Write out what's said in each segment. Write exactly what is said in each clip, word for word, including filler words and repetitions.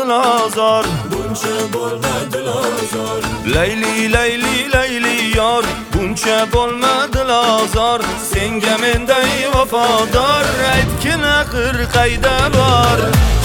azor, buncha bo'lmadi azor. Layli layli layli yor, buncha bo'lmadi azor. Senga menday vafodor, aytgin axir qayda bor?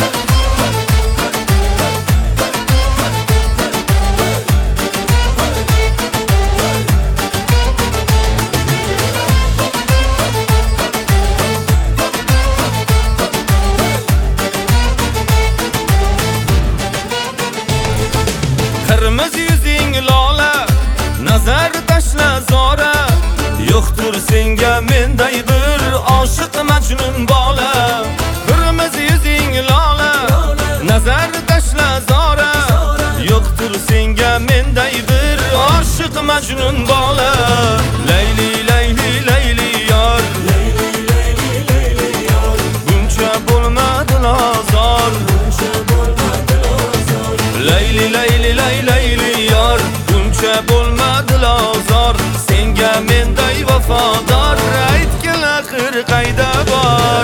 Kırmızı yüzing lola, nazar tashla zora. Yo'qdir senga menday bir oshiq majnun bola. Kırmızı yüzing lola, nazar tashla zora. Yo'qdir senga menday bir oshiq majnun bola. Layli layli layli yor, Layli layli layli yor, buncha bo'lmadi azor. buncha bo'lmadi azor. Layli layli layli layli yor, buncha bo'lmadi azor. Senga menday vafodor, aytgin axir qayda bor?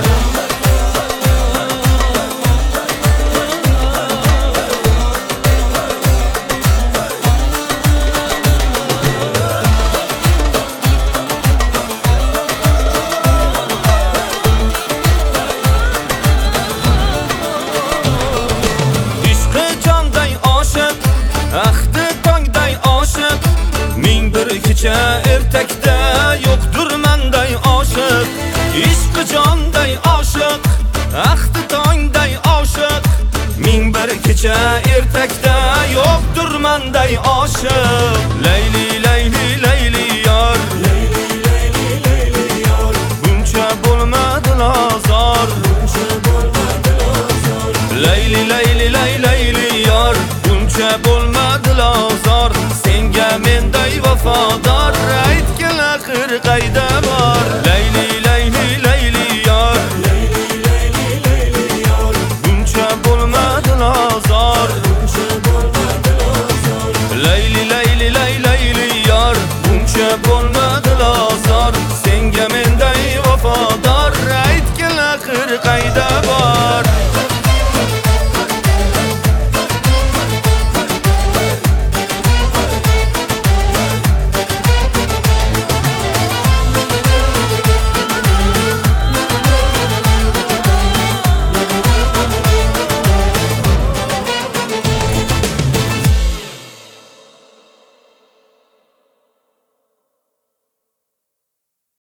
Ishqi jonday oshiq, ahdi tongday oshiq. Ming bir kecha ertakda yo'qdir menday oshiq. Ishqi jonday oshiq, ahdi tongday oshiq. Ming bir kecha ertakda yo'qdir menday oshiq. Layli